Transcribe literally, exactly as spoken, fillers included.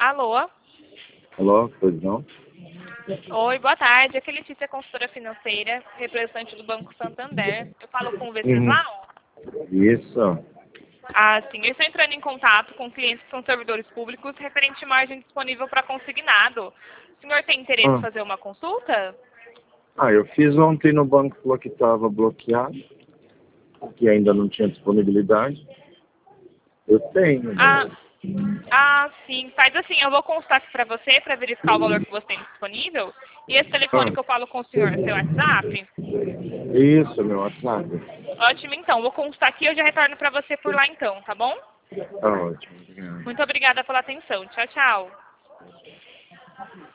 Alô? Alô, pois não? Oi, boa tarde. Aqui é Letícia, consultora financeira, representante do Banco Santander. Eu falo com o Uhum. Venceslau? Isso. Ah, sim. Eu estou entrando em contato com clientes que são servidores públicos referente à margem disponível para consignado. O senhor tem interesse em Ah. fazer uma consulta? ah, eu fiz ontem no banco, falou que estava bloqueado, que ainda não tinha disponibilidade. Eu tenho, Ah, mas... ah, sim. Faz assim, eu vou constar aqui para você, para verificar o valor que você tem disponível. E esse telefone Ah, que eu falo com o senhor é seu WhatsApp? isso, meu WhatsApp. Ótimo, então. Vou constar aqui e eu já retorno para você por lá, então, tá bom? Tá ótimo, obrigado. Muito obrigada pela atenção. Tchau, tchau.